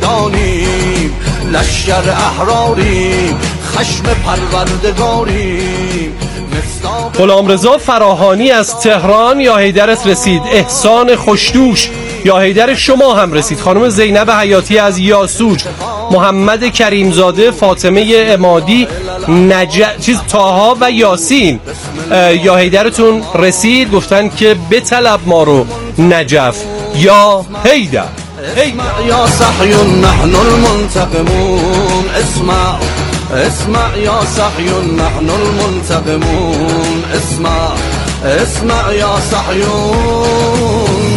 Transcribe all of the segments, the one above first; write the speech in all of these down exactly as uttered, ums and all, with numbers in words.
ایرانیم، لشکر احراریم، خشم پروردگاریم. غلامرضا فراهانی از تهران، یا حیدرت رسید. احسان خوشدوش، یا حیدر شما هم رسید. خانم زینب حیاتی از یاسوج، محمد کریمزاده، فاطمه عمادی، نج... چیز تاها و یاسین، یا حیدرتون رسید. گفتن که بطلب ما رو نجف یا حیدر. اسمع یا صحیون نحن المنتقمون، اسمع اسمع یا صحیون نحن المنتقمون، اسمع اسمع یا صحیون.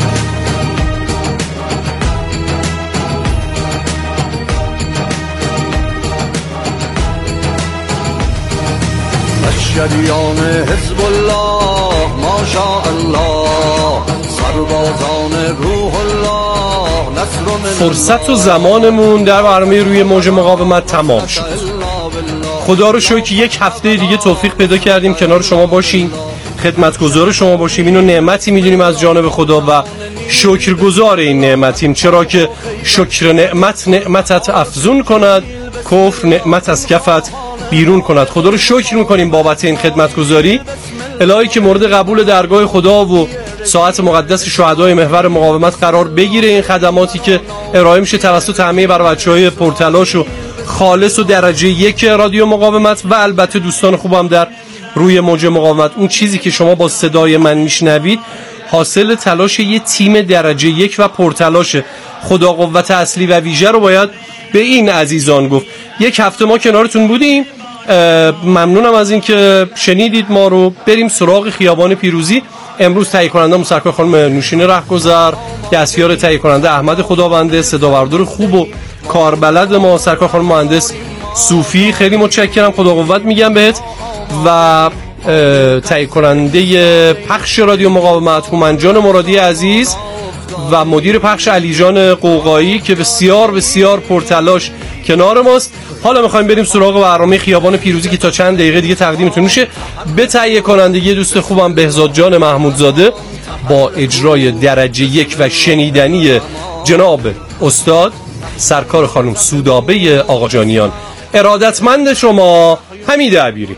شریان حزب الله ماشاءالله، سربازان روح الله، نصر من فرصت و زمانمون در برنامه روی موج مقاومت تمام شد. خدا رو شکر یک هفته دیگه توفیق پیدا کردیم کنار شما باشیم، خدمتگزار شما باشیم. اینو نعمتی میدونیم از جانب خدا و شکرگزار این نعمتیم، چرا که شکر نعمت نعمتت افزون کند، کفر نعمت از کفت بیرون کند. خدا رو شکر میکنیم بابت این خدمتگزاری. الهی که مورد قبول درگاه خدا و ساعت مقدس شهدای محور مقاومت قرار بگیره این خدماتی که ارائه میشه توسط همه برای بچهای پرتلاش و خالص و درجه یک رادیو مقاومت و البته دوستان خوبم در روی موج مقاومت. اون چیزی که شما با صدای من میشنوید حاصل تلاش یه تیم درجه یک و پرتلاشه. خدا قوت اصلی و ویژه رو باید به این عزیزان گفت. یک هفته ما کنارتون بودیم. ممنونم از این که شنیدید ما رو. بریم سراغ خیابان پیروزی. امروز تهیه کننده سرکار خانم نوشین رهگذر، دستیار تهیه کننده احمد خداونده، صداوردار خوب و کاربلد ما سرکار خانم مهندس صوفی، خیلی متشکرم، خدا قوت میگم بهت. و تهیه کننده پخش رادیو مقاومت هومن جان مرادی عزیز و مدیر پخش علی جان قوقایی که بسیار بسیار پرتلاش کنار ماست. حالا میخوایم بریم سراغ برنامه خیابان پیروزی که تا چند دقیقه دیگه تقدیمتون میشه به تهیه کنندگی دوست خوبم بهزاد جان محمودزاده با اجرای درجه یک و شنیدنی جناب استاد سرکار خانم سودابه آقاجانیان. ارادتمند شما، حمید عبیری.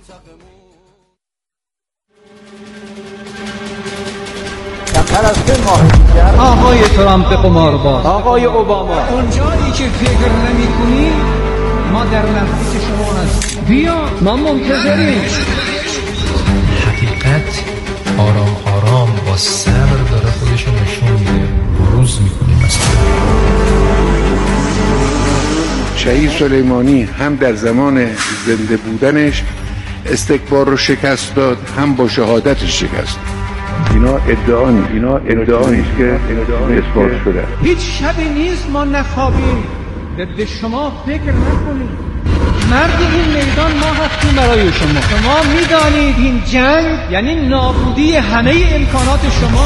آقای ترامپ قمارباز، آقای اوباما، اونجایی که فکر نمی کنی ما در نزدیک شما هستیم. بیا ما منتظریم. حقیقت آرام آرام با صبر داره خودشو نشون میده، بروز میکنه. مثلا شهید سلیمانی هم در زمان زنده بودنش استکبار رو شکست داد، هم با شهادتش شکست. اینا ادعا نیست، اینا ادعا نیست که اثبات شده. هیچ شبی نیست ما نخوابیم، به شما فکر نکنیم. مرد این میدان ما هستیم برای شما. شما میدانید این جنگ یعنی نابودی همه امکانات شما.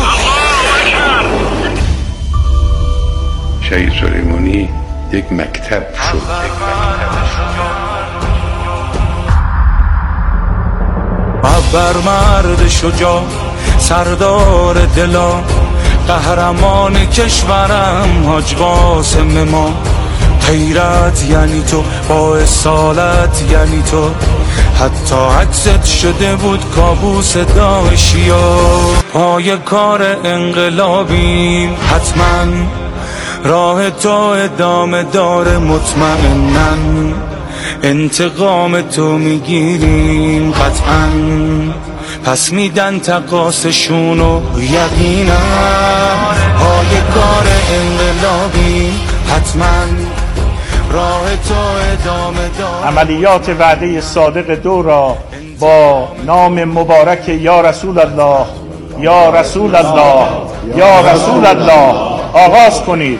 شهید سلیمانی یک مکتب شد. بر مرد شجاع، سردار دلا، قهرمان کشورم حاج قاسم ما. غیرت یعنی تو، با اصالت یعنی تو، حتی عکست شده بود کابوس داعشیا. پای کار انقلابیم حتما، راه تو ادامه داره مطمئنن، انتقام تو میگیریم قطعا، پس میدن تقاسشونو یقینا. پای کار انقلابی حتما، راه تو ادامه دار. عملیات وعده صادق دو را با نام مبارک یا رسول الله یا رسول الله یا رسول الله آغاز کنید.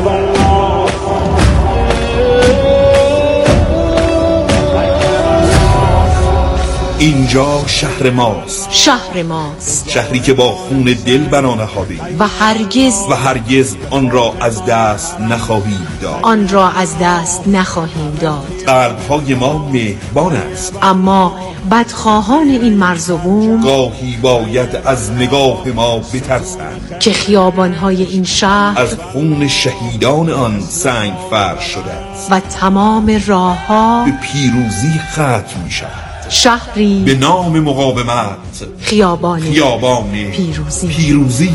اینجا شهر ماست، شهر ماست، شهری که با خون دل بنا نهادیم و هرگز و هرگز آن را از دست نخواهیم داد. آن را از دست نخواهیم داد. قلب‌های ما مهربان است، اما بدخواهان این مرز و بوم گاهی باید از نگاه ما بترسند که خیابان‌های این شهر از خون شهیدان آن سنگ فرش شده است و تمام راه‌ها به پیروزی ختم می‌شود. شهری به نام مقاومت، خیابان خیابان پیروزی. پیروزی.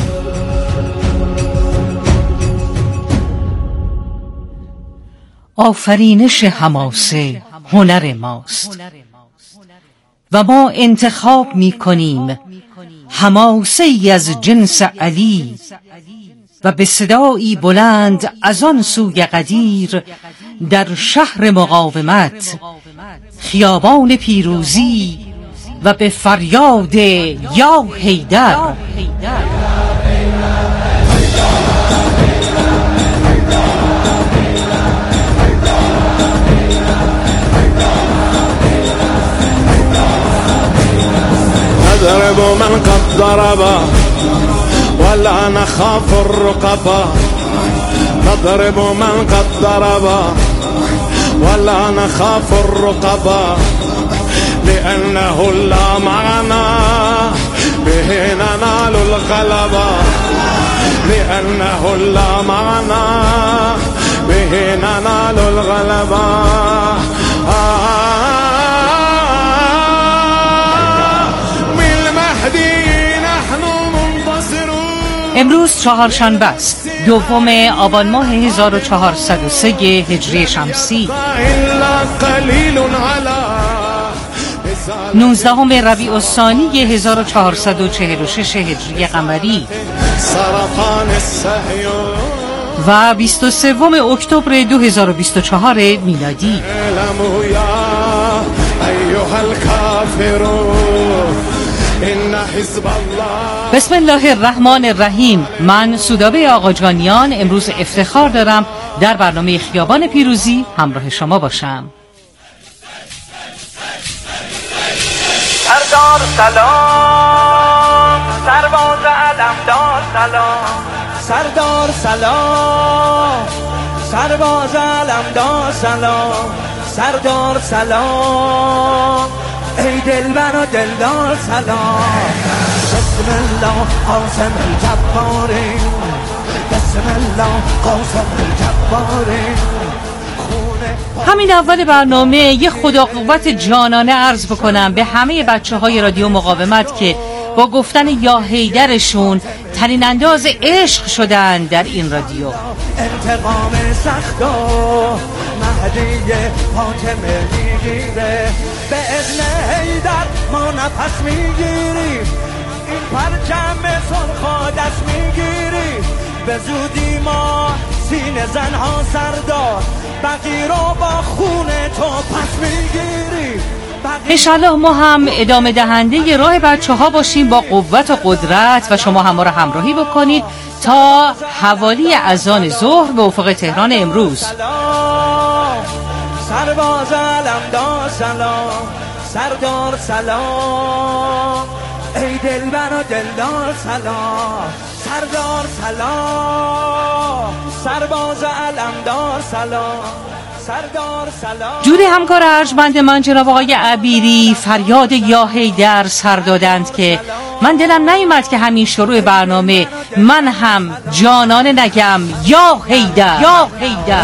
آفرینش حماسه هنر ماست و ما انتخاب می کنیم حماسه ای از جنس علی و به صدایی بلند از آن سوی قدیر در شهر مقاومت خیابان پیروزی و به فریاد یا حیدر نضرب من قد ضرب ولا نخاف الرقبا نضرب من قد ضرب ولا نخاف الرقبا لأنه لا معنا به ننال الغلبا لأنه لا معنا به ننال الغلبا امروز چهارشنبه است، دوم آبان ماه هزار و چهارصد و سه هجری شمسی، نوزدهم ربیع الثانی هزار و چهارصد و چهل و شش هجری قمری و بیست و سوم اکتبر دو هزار و بیست و چهار میلادی. بسم الله الرحمن الرحیم. من سودابه آقاجانیان امروز افتخار دارم در برنامه خیابان پیروزی همراه شما باشم. سردار سلام، سرباز علمدار سلام، سردار سلام، سرباز علمدار سلام، سردار سلام، ای دلبر و دلدار سلام. بسم الله قاسم الجباری، بسم الله قاسم الجباری. همین اول برنامه یه خدا قوت جانانه عرض بکنم به همه بچه های رادیو مقاومت که با گفتن یا حیدرشون ترین انداز عشق شدن در این رادیو. انتقام سخت و مهدی فاطمه میگیره، به اذن حیدر ما نفس میگیریم، این پرچم سرخ دست میگیریم، به زودی ما سینه زنها سردار بقی رو با خون تو پس میگیریم. انشالله ما هم ادامه دهنده راه بچه ها باشیم با قوت و قدرت و شما هم ما رو همراهی بکنید تا حوالی اذان ظهر به افق تهران امروز. سلام سرباز علمدار سلام، سردار سلام، ای دلبر و دلدار سلام، سردار سلام، سرباز علمدار سلام، سردار سلام. جوری همکار ارجمند من جناب آقای عبیری فریاد یا حیدر سر دادند که من دلم نیومد که همین شروع برنامه من هم جانانه نگم یا حیدر یا حیدر.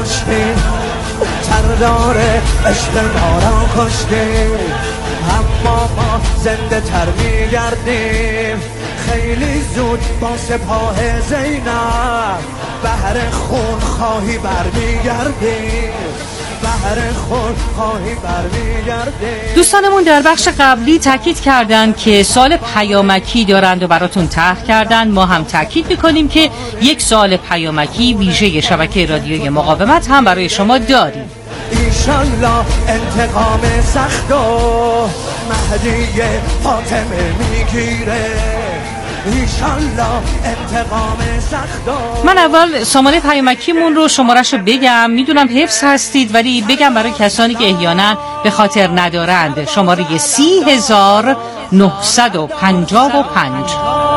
سردار عشق ما را کشتی، اما ما زنده تر میگردیم، خیلی زود با سپاه زینب بهر خون خواهی برمیگردیم، بهر خون خواهی برمیگردیم. دوستانمون در بخش قبلی تاکید کردند که سوال پیامکی دارند و براتون طرح کردند. ما هم تاکید میکنیم که یک سوال پیامکی ویژه شبکه رادیوی مقاومت هم برای شما داریم. ایشالله انتقام سخت و مهدی فاطمه میگیره، ایشالله انتقام سخت. من اول سامانه پیامکیمون رو شمارش رو بگم، میدونم حفظ هستید ولی بگم برای کسانی که احیانا به خاطر ندارند. شماره سی هزار نهصد و پنجاه و پنج.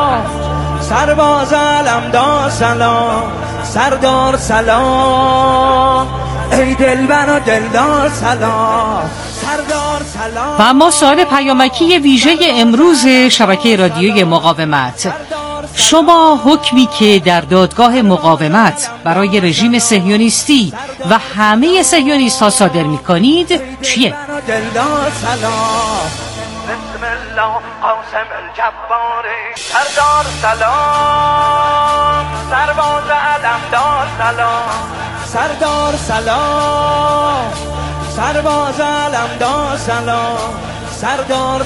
سرباز علمدار سلام، سردار سلام، ای دلبر و دلدار سلام، سردار سلام. و اما سوال پیامکی ویژه امروز شبکه رادیوی مقاومت: شما حکمی که در دادگاه مقاومت برای رژیم صهیونیستی و همه صهیونیست ها صادر می کنید چیه؟ دلدار سلام، بسم الله قاسم الجباری، سردار سلام، سرباز علمدار سلام، سردار سلام، سرباز علمدار سلام، سردار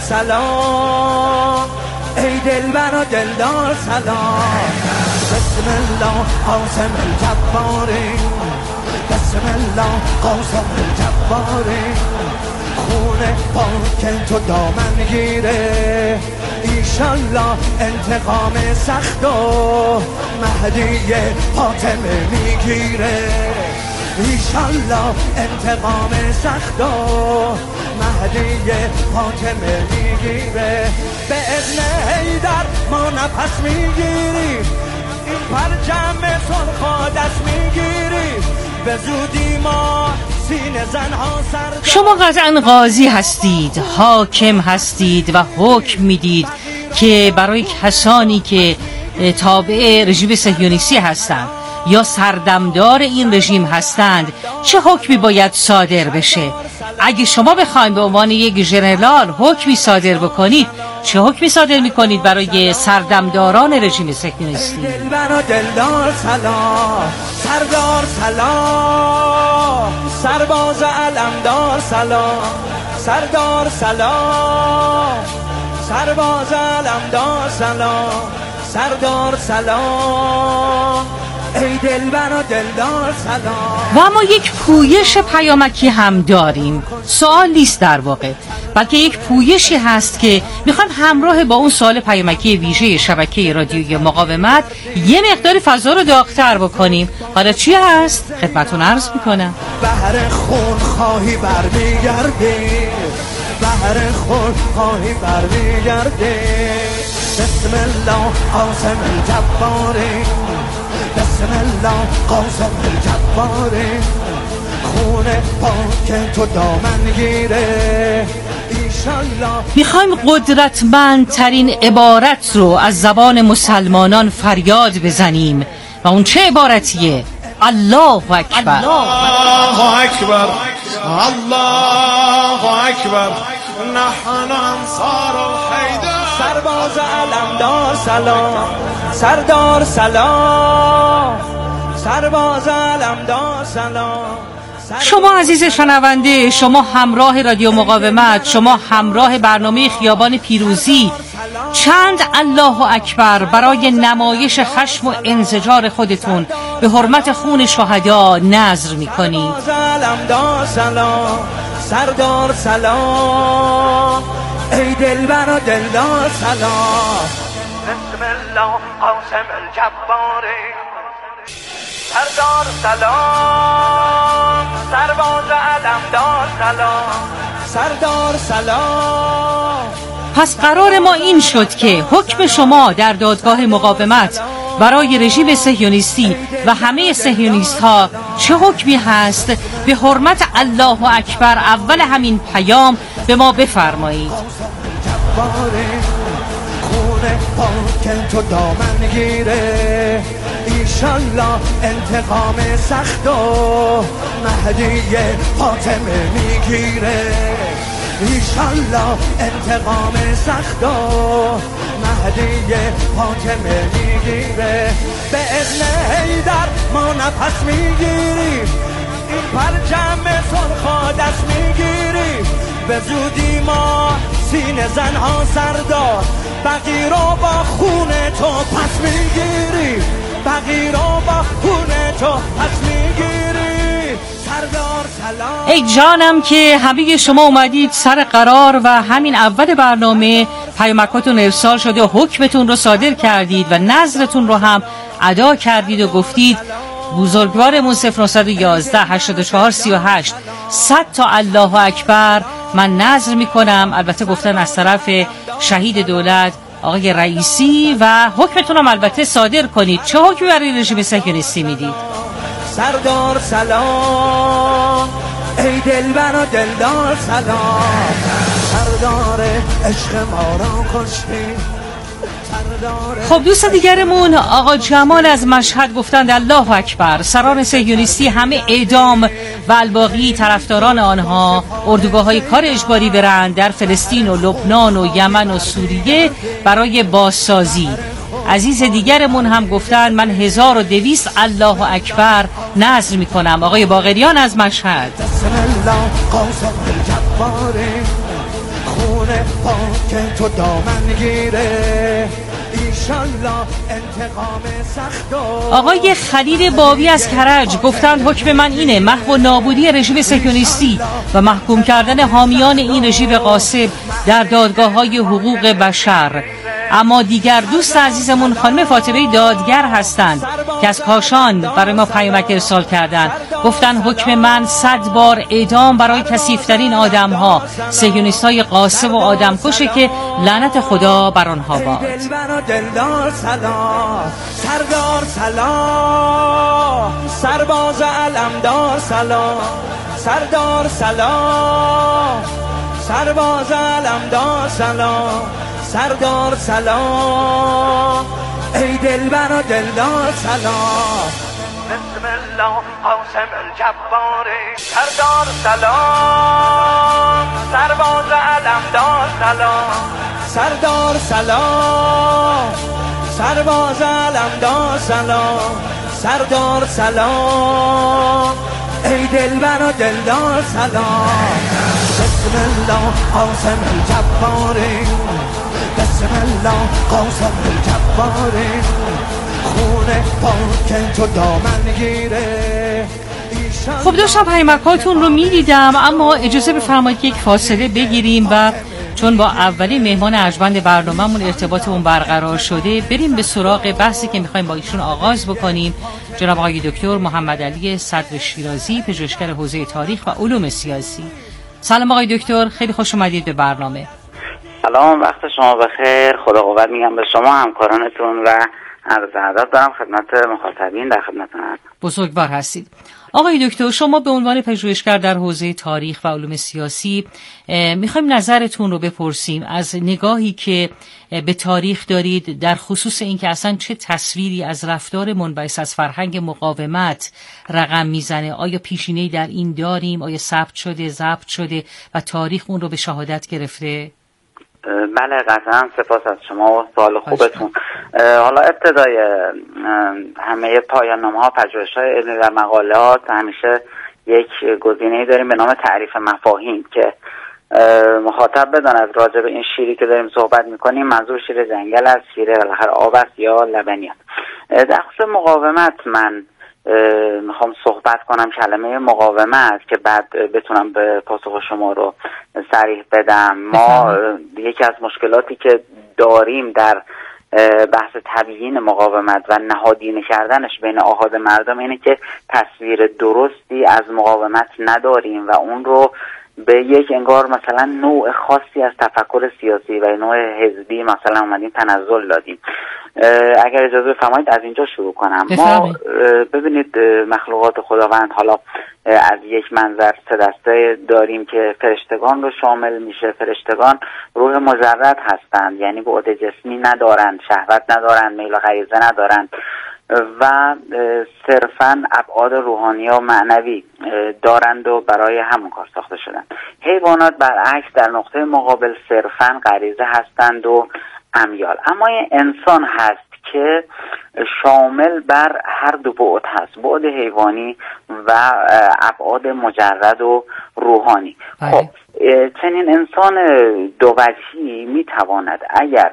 سلام، ای دلبر و دلدار سلام. بسم الله قاسم الجباری، بسم الله قاسم الجباری، خونه پاک تو دامن گیره، ایشالله انتقام سخت و مهدی فاطمه میگیره، ایشالله انتقام سخت و مهدی فاطمه میگیره. به اذن حیدر ما نفس میگیریم، این پرچم سرخ دست میگیریم، به زودی ما سینه زنها سر. شما قطعا قاضی هستید، حاکم هستید و حکم میدید که برای کسانی که تابع رژیم صهیونیستی هستند یا سردمدار این رژیم هستند چه حکمی باید صادر بشه. اگه شما بخواید به عنوان یک ژنرال حکمی صادر بکنید چه حکمی صادر میکنید برای سردمداران رژیم صهیونیستی؟ دلبر و دلدار سلام، سردار سلام، سرباز علمدار سلام، سردار سلام، سرباز علمدار سلام، سردار سلام، ای دلبر و دلدار سلام. و اما یک پویش پیامکی هم داریم. سوال نیست در واقع، بلکه یک پویشی هست که میخوام همراه با اون سوال پیامکی ویژه شبکه رادیوی مقاومت یه مقدار فضا رو داغ‌تر بکنیم. حالا چی هست؟ خدمتتون عرض میکنم. بحر خون خواهی برمیگردی، بحر خون خواهی برمیگردی، بسم الله قاسم الجباری، بسم الله قاسم الجباری، خونه پاک تو دامن گیره، ایشالله. میخوایم قدرتمندترین عبارت رو از زبان مسلمانان فریاد بزنیم و اون چه عبارتیه؟ الله اکبر. الله اکبر، الله اکبر، نحن انصار الحیدر. سرباز علمدار سلام، سردار سلام، سرباز علمدار سلام. شما عزیز شنونده، شما همراه رادیو مقاومت، شما همراه برنامه خیابان پیروزی، چند الله اکبر برای نمایش خشم و انزجار خودتون به حرمت خون شهدا نذر میکنید. علمدار سلام، سردار سلام، ای دلبر و دلدار سلام، بسم الله قاسم الجباری، سردار سلام، سرباز علمدار سلام، سردار سلام. پس قرار ما این شد که حکم شما در دادگاه مقاومت برای رژیم صهیونیستی و همه صهیونیست ها چه حکمی هست؟ به حرمت الله اکبر اول همین پیام به ما بفرمایید. خونه پاک تو دامن گیره، ایشالله انتقام سخت و مهدی فاطمه میگیره، ایشالله انتقام سخت و مهدی فاطمه میگیره. به اذن حیدر ما نفس میگیریم، این پرچم سرخ دست میگیریم، به زودی ما سینه زنها سردار، بقی رو با خون تو پس میگیری، بقی رو با خون تو پس میگیری. سردار سلام. ای جانم که همه شما اومدید سر قرار و همین اول برنامه پیامکاتون ارسال شده و حکمتون رو صادر کردید و نظرتون رو هم ادا کردید و گفتید بزرگوارمون صفر نه یک یک هشتاد و چهار سی و هشت صد تا الله اکبر من نظر میکنم. البته گفتن از طرف شهید دولت آقای رئیسی و حکمتون هم البته صادر کنید. چه حکمی برای رژیم صهیونیستی میدید؟ سردار سلام ای دلبر و دلدار سلام، سردار عشق ما را کشتی. خب دوست دیگرمون آقا جمال از مشهد گفتند الله اکبر، سران صهیونیستی همه اعدام و الباقی طرفداران آنها اردوگاه های کار اجباری برند در فلسطین و لبنان و یمن و سوریه برای بازسازی. عزیز دیگرمون هم گفتند من هزار و دویست الله اکبر نذر میکنم. آقای باقریان از مشهد بسم الله قاسم الجباره، خونه پاک تو دامن گیره، ایشالله انتقام سخت. آقای خلیل بابی از کرج گفتند حکم من اینه محو و نابودی رژیم صهیونیستی و محکوم کردن حامیان این رژیم غاصب در دادگاه‌های حقوق بشر. اما دیگر دوست عزیزمون خانم فاطمه دادگر هستند که از کاشان برای ما پیامک ارسال کردند. گفتن حکم من صد بار اعدام برای کثیف‌ترین آدم‌ها، صهیونیست‌های غاصب و آدمکشه که لعنت خدا بر آنها باد. دلدار سلام، سردار سلام، سرباز علمدار سلام، سردار سلام، سرباز علمدار سلام، سردار سلام ای دلبر و دلدار سلام. بسم الله قاسم الجباره، سردار سلام، سرباز علمدار سلام، سردار سلام، سرباز علمدار سلام، سردار سلام ای دلبر و دلدار سلام. بسم الله قاسم الجباره، بسم الله قاسم الجباره، خونه پاک تو دامن گیره. خب داشتم پیامکاتون رو میدیدم، اما اجازه بفرمایید یک فاصله بگیریم و چون با اولین مهمان ارجمند برنامه‌مون ارتباطمون برقرار شده بریم به سراغ بحثی که می‌خوایم با ایشون آغاز بکنیم. جناب آقای دکتر محمد علی صدر شیرازی، پژوهشگر حوزه تاریخ و علوم سیاسی. سلام آقای دکتر، خیلی خوش اومدید به برنامه. سلام، وقت شما بخیر. خدا قوت میگم به شما، همکارانتون و عرض ادب دارم خدمت مخاطبین. در خدمتتون هستم. بزرگوار هستید. آقای دکتر، شما به عنوان پژوهشگر در حوزه تاریخ و علوم سیاسی میخوایم نظرتون رو بپرسیم از نگاهی که به تاریخ دارید در خصوص اینکه اصلا چه تصویری از رفتار منبعث از فرهنگ مقاومت رقم میزنه. آیا پیشینه‌ای در این داریم؟ آیا ثبت شده، ضبط شده و تاریخ اون رو به شهادت گرفته؟ بله قطعا، سپاس از شما و سوال خوبتون. حالا ابتدای همه پایان‌نامه‌ها، پژوهش‌های علمی و مقالات همیشه یک گزینه‌ای داریم به نام تعریف مفاهیم که مخاطب بداند راجع به این شیری که داریم صحبت می‌کنیم منظور شیر جنگل است، شیر بالاخره آب است یا لبنیات. در خصوص مقاومت من میخوام صحبت کنم کلمه مقاومت که بعد بتونم به پاسخ شما رو صریح بدم. ما یکی از مشکلاتی که داریم در بحث تبیین مقاومت و نهادینه کردنش بین آحاد مردم اینه که تصویر درستی از مقاومت نداریم و اون رو به یک انگار مثلا نوع خاصی از تفکر سیاسی و نوع حزبی مثلا اومدیم تنزل دادیم. اگر اجازه بفرمایید از اینجا شروع کنم. ما ببینید مخلوقات خداوند حالا از یک منظر سه دسته داریم که فرشتگان رو شامل میشه. فرشتگان روح مجرد هستند، یعنی بعد جسمی ندارند، شهوت ندارند، میل و غریزه ندارند و صرفاً ابعاد روحانی و معنوی دارند و برای همون کار ساخته شدند. حیوانات برعکس در نقطه مقابل صرفاً غریزه هستند و امیال. اما این انسان هست که شامل بر هر دو بعد هست، بعد حیوانی و ابعاد مجرد و روحانی. خب چنین انسان دو وجهی میتواند اگر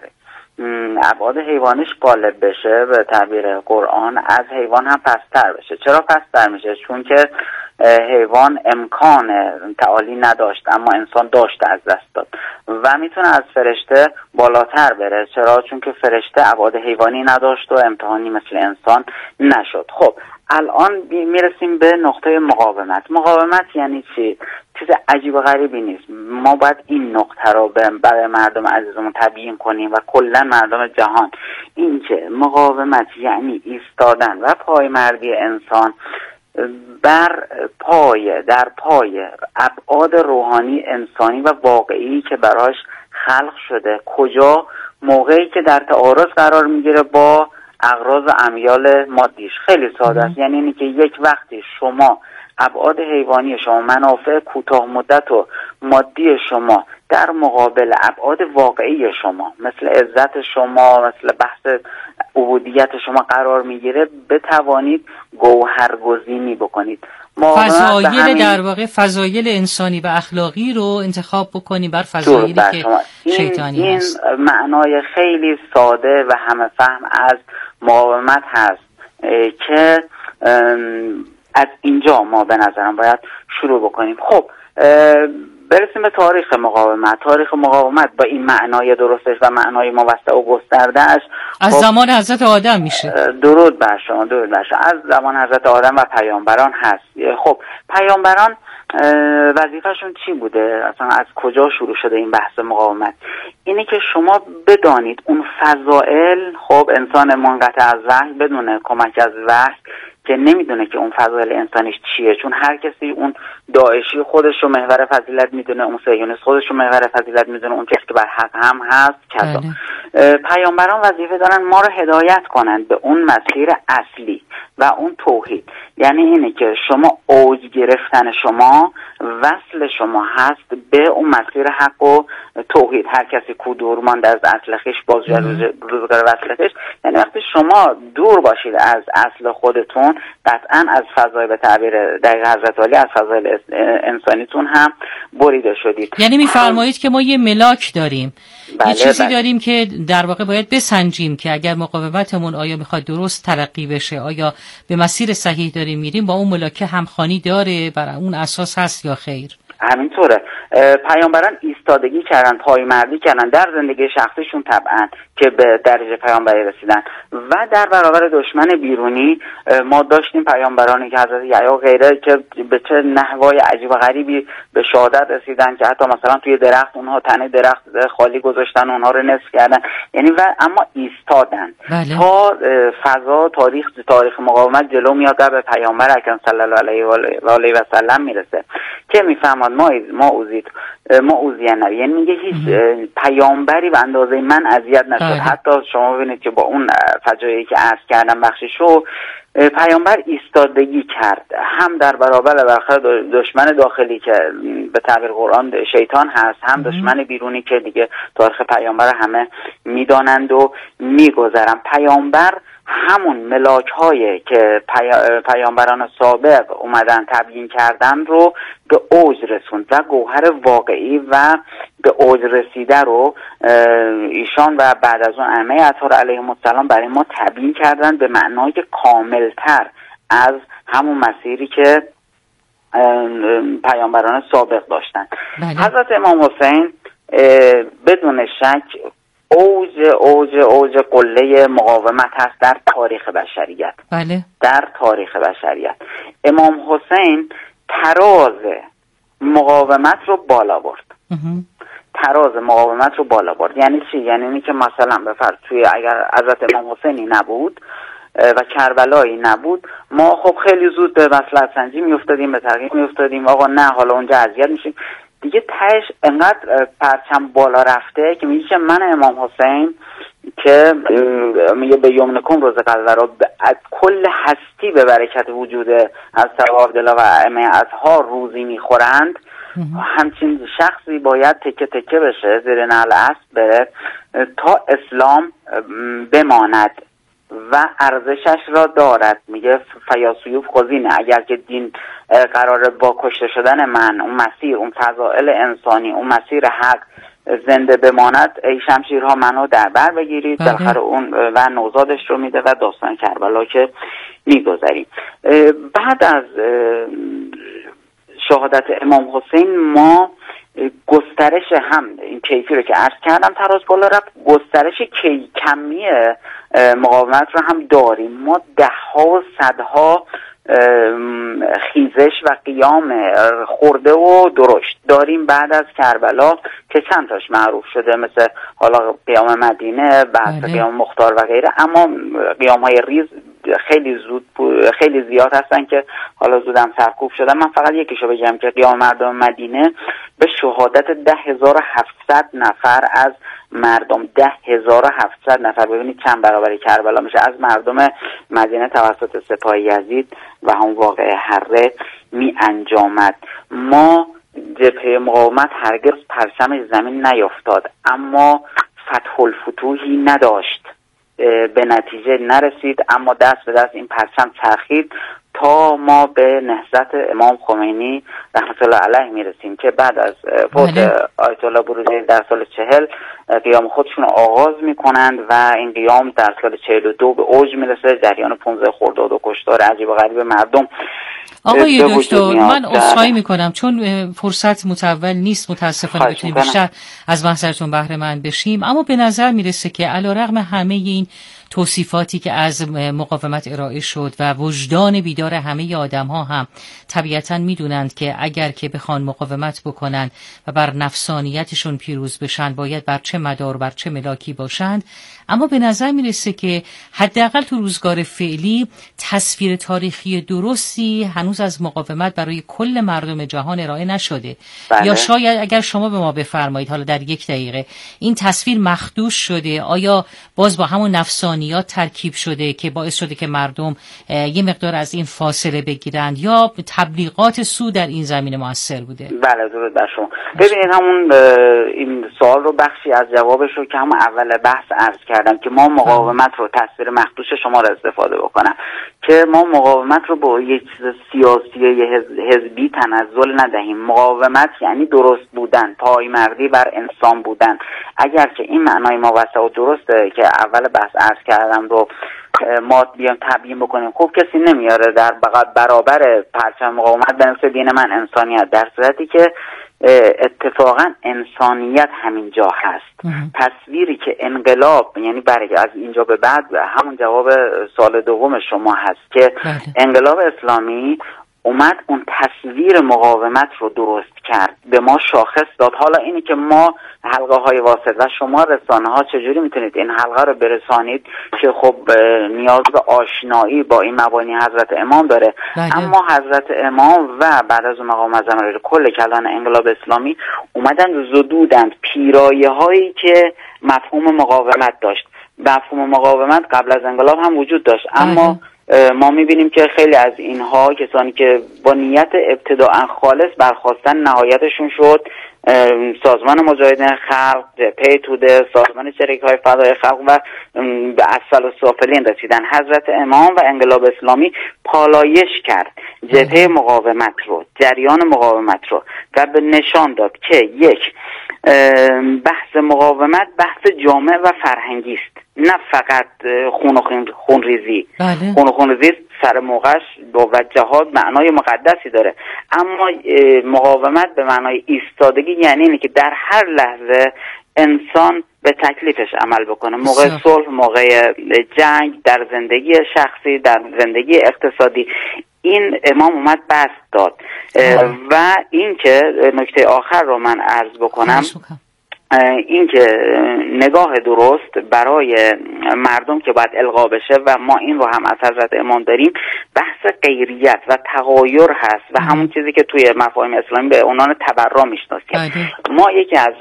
ابعاد حیوانیش غالب بشه به تعبیر قرآن، از حیوان هم پستر بشه. چرا پستر میشه؟ چون که حیوان امکان تعالی نداشت اما انسان داشت از دست داد و میتونه از فرشته بالاتر بره. چرا؟ چون که فرشته ابعاد حیوانی نداشت و امتحانی مثل انسان نشد. خب الان میرسیم به نقطه مقاومت. مقاومت یعنی چی؟ چیز عجیب و غریبی نیست. ما باید این نقطه رو برای مردم عزیزمون تبیین کنیم و کلا مردم جهان، این که مقاومت یعنی ایستادن و پایمردی انسان بر پای در پای ابعاد روحانی انسانی و واقعی که براش خلق شده. کجا؟ موقعی که در تعارض قرار میگیره با اغراض و امیال مادیش. خیلی ساده است. یعنی اینی که یک وقتی شما ابعاد حیوانی شما، منافع کوتاه مدت و مادی شما در مقابل ابعاد واقعی شما مثل عزت شما، مثل بحث عبودیت شما قرار میگیره، بتوانید گوهرگزینی بکنید. فضایل در واقع فضایل انسانی و اخلاقی رو انتخاب بکنی بر فضایلی که شیطانی این هست. این معنای خیلی ساده و همه فهم از مقاومت هست که از اینجا ما به نظرم باید شروع بکنیم. خب برسیم به تاریخ مقاومت. تاریخ مقاومت با این معنای درستش و معنای موسع و گسترده‌اش از زمان حضرت آدم میشه. درود بر شما، درود بر شما. از زمان حضرت آدم و پیامبران هست. خب پیامبران وظیفهشون چی بوده؟ اصلا از کجا شروع شده این بحث مقاومت؟ اینه که شما بدانید اون فضائل، خب انسان منقطع از وحی بدون کمک از وحی که نمیدونه که اون فضایل انسانیش چیه، چون هر کسی اون داعشی خودش رو محور فضیلت میدونه، اون صهیونیست خودش رو محور فضیلت میدونه، اون کسی که بر حق هم هست کذا. پیامبران وظیفه دارن ما رو هدایت کنن به اون مسیر اصلی و اون توحید. یعنی اینه که شما اوج گرفتن شما، وصل شما هست به اون مسیر حق و توحید. هر کسی کو دور مانده از اصل خویش باز روزگار وصل خویش. یعنی وقتی شما دور باشید از اصل خودتون، قطعا از فضای به تعبیر دقیق حضرت علی از فضای انسانیتون هم بریده شدید. یعنی میفرمایید که ما یه ملاک داریم، بله یه چیزی بله. داریم که در واقع باید بسنجیم که اگر مقاومتمون آیا میخواد درست ترقی بشه، آیا به مسیر صحیح داریم میریم، با اون ملاک همخوانی داره، بر اون اساس هست یا خیر؟ همینطوره. پیامبران ایستادگی کردن، پایمردی کردن در زندگی شخصیشون طبعا که به درجه پیامبری رسیدن و در برابر دشمن بیرونی ما داشتیم پیامبرانی که حضرت یحیی و غیره که به چه نحوای عجیب و غریبی به شهادت رسیدن که حتی مثلا توی درخت اونها تنه درخت خالی گذاشتن، اونها رو نصف کردن. یعنی و اما ایستادن بله. تا فضا تاریخ تاریخ مقاومت جلو میاد به پیامبر اکرم صلی الله علیه و آله و سلم میرسه که میفهمد ما ما اوزید ما اوزیه نبی، یعنی میگه هیچ پیامبری به اندازه من اذیت نشد. بله. حتی شما ببینید که با اون فجایعی که عرض کردم بخشیشو پیامبر ایستادگی کرد، هم در برابر برخلاف دشمن داخلی که به تعبیر قرآن شیطان هست، هم دشمن بیرونی که دیگه تاریخ پیامبر همه میدانند و میگذرن. پیامبر همون ملاک هایی که پی... پیامبران سابق اومدن تبیین کردن رو به اوج رسوند و گوهر واقعی و به اوج رسیده رو ایشان و بعد از اون ائمه اطهار علیهم السلام برای ما تبیین کردن به معنای کاملتر از همون مسیری که پیامبران سابق داشتن. بله. حضرت امام حسین بدون شک اوج اوج اوج قله مقاومت هست در تاریخ بشریت. بله. در تاریخ بشریت امام حسین تراز مقاومت رو بالا برد. تراز مقاومت رو بالا برد. یعنی چی؟ یعنی اینی که مثلا به فرض توی اگر حضرت امام حسینی نبود و کربلایی نبود، ما خب خیلی زود به مصلحت سنجی میافتادیم، به ترغیب میافتادیم آقا نه حالا اونجا اذیت میشیم. دیگه تهش انقدر پرچم بالا رفته که میگه من امام حسین که میگه به یومنکم روز قدر از کل هستی به برکت وجود از عبدالله و ائمه اطهار روزی میخورند، همچین شخصی باید تکه تکه بشه، زیر نعل اسب بره تا اسلام بماند و ارزشش را دارد. میگه فیاسیوف خزینه، اگر که دین قراره با کشته شدن من، اون مسیر، اون فضائل انسانی، اون مسیر حق زنده بماند ای شمشیرها منو در بر بگیرید، بالاخره اون و نوزادش رو میده و داستان کربلا که میگذریم. بعد از شهادت امام حسین ما گسترش هم این کیفی رو که عرض کردم تراز بالا رفت، گسترش کی کمی مقاومت رو هم داریم. ما ده ها و صدها خیزش و قیام خورده و درشت داریم بعد از کربلا که چند تاش معروف شده، مثل حالا قیام مدینه، بعد قیام مختار و غیره، اما قیام های ریز خیلی زود خیلی زیاد هستن که حالا زودم سرکوب شدن. من فقط یکیشو بگم که قیام مردم مدینه به شهادت ده هزار و هفتصد نفر از مردم، ده هزار و هفتصد نفر، ببینید چند برابر کربلا میشه، از مردم مدینه توسط سپاه یزید و هم واقعه حره می انجامد. ما جبهه مقاومت هرگز پرچمش زمین نیفتاد، اما فتح الفتوحی نداشت، به نتیجه نرسید، اما دست به دست این پرچم چرخید تا ما به نهضت امام خمینی رحمت الله علیه میرسیم که بعد از فوت آیت الله بروجردی در سال چهل قیام خودشون آغاز میکنند و این قیام در سال چهل و دو به اوج میرسه. جریان پانزده خرداد و کشتار عجیب و غریب مردم. آقای دکتر من عذرخواهی میکنم چون فرصت متول نیست، متاسفانه بتونیم بیشتر از محضرتون بهره مند بشیم، اما به نظر میرسه که علیرغم همه این توصیفاتی که از مقاومت ارائه شد و وجدان بیدار همه آدم ها هم طبیعتاً میدونند که اگر که بخوان مقاومت بکنن و بر نفسانیتشون پیروز بشن باید بر چه مدار بر چه ملاکی باشند، اما به نظر میرسه که حداقل تو روزگار فعلی تصویر تاریخی درستی هنوز از مقاومت برای کل مردم جهان ارائه نشده. بله. یا شاید اگر شما به ما بفرمایید حالا در یک دقیقه این تصویر مخدوش شده، آیا باز با همون نفسانیات ترکیب شده که باعث شده که مردم یه مقدار از این فاصله بگیرند، یا تبلیغات سو در این زمینه موثر بوده؟ بله درود بر شما. ببینید همون این سوال رو بخشی از جوابش رو که همون اول بحث عرض کردم که ما مقاومت رو تصویر مخدوش شما رو استفاده بکنم که ما مقاومت رو با یک چیز سیاسی یا حزبی تنزل ندهیم. مقاومت یعنی درست بودن، پایمردی بر انسان بودن. اگر که این معنای ما وسع و درسته که اول بحث عرض کردم رو ما بیام تبیین بکنیم، خوب کسی نمیاره در برابر پرچم مقاومت به نفس دین من انسانیت، در صورتی که اتفاقا انسانیت همین جا هست. تصویری که انقلاب، یعنی برای از اینجا به بعد همون جواب سال دوم شما هست که انقلاب اسلامی اومد اون تصویر مقاومت رو درست کرد، به ما شاخص داد. حالا اینی که ما حلقه های واسط و شما رسانه ها چجوری میتونید این حلقه رو برسانید که خب نیاز به آشنایی با این مبانی حضرت امام داره. بله. اما حضرت امام و بعد از اون مقام معظم کل کلان انقلاب اسلامی اومدن زدودند پیرایه هایی که مفهوم مقاومت داشت. مفهوم مقاومت قبل از انقلاب هم وجود داشت. بله. اما ما میبینیم که خیلی از اینها کسانی که با نیت ابتداء خالص برخواستن نهایتشون شد سازمان مجاهدین خلق، جبهه توده، سازمان چریک‌های فدای خلق و به اسفل السافلین رسیدن. حضرت امام و انقلاب اسلامی پالایش کرد جبهه مقاومت رو، جریان مقاومت رو و به نشان داد که یک بحث مقاومت بحث جامع و فرهنگی است، نه فقط خون و خون ریزی. بله. خون و خون ریزی سر موقعش با جهاد معنای مقدسی داره، اما مقاومت به معنای ایستادگی یعنی اینه که در هر لحظه انسان به تکلیفش عمل بکنه، موقع صلح، موقع جنگ، در زندگی شخصی، در زندگی اقتصادی. این امام اومد بست داد. و این که نکته آخر رو من عرض بکنم، این که نگاه درست برای مردم که باید القا بشه و ما این رو هم از حضرت امام داریم، بحث غیریت و تغایر هست و همون چیزی که توی مفاهیم اسلامی به عنوان تبرع میشناسیم. ما یکی از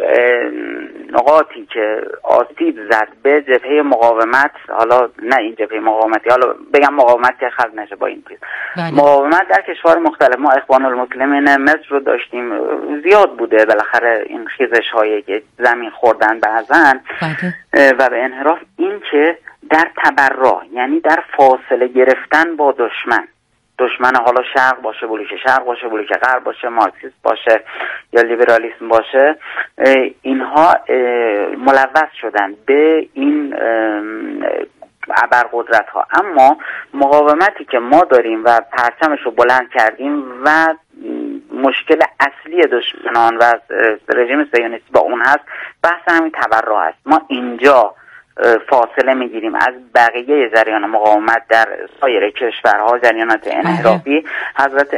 نقاطی که آسیب زد به جبهه مقاومت، حالا نه این جبهه مقاومتی، حالا بگم مقاومت که خلق نشه با این چیز، مقاومت در کشور مختلف، ما اخوان المسلمین مصر رو داشتیم، زیاد بوده بالاخره این خیزش هایی که زمین خوردن بعضن و به انحراف. این که در تبرع یعنی در فاصله گرفتن با دشمن، دشمن حالا شرق باشه، بلوک شرق باشه، بلوک غرب باشه، مارکسیسم باشه یا لیبرالیسم باشه، اینها ملوث شدن به این ابرقدرت ها. اما مقاومتی که ما داریم و پرچمش رو بلند کردیم و مشکل اصلی دشمنان و رژیم صهیونیستی با اون هست، بحث همین تبرع است. ما اینجا فاصله میگیریم از بقیه جریان مقاومت در سایر کشورها، جریانات انحرافی. حضرت